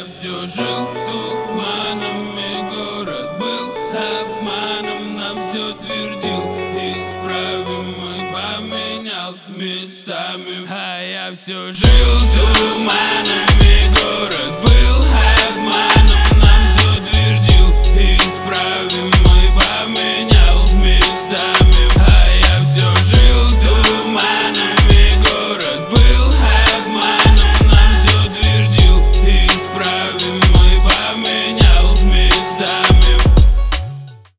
все жил туманами, город был обманом, нам все твердил, исправимый поменял местами. А я все жил туманами, город был обманом.